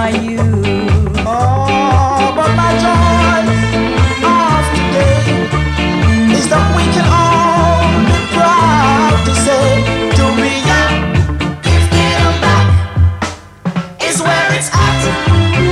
by you. Oh, but my joy of today is that we can all be proud to say to be young, if getting back is where it's at.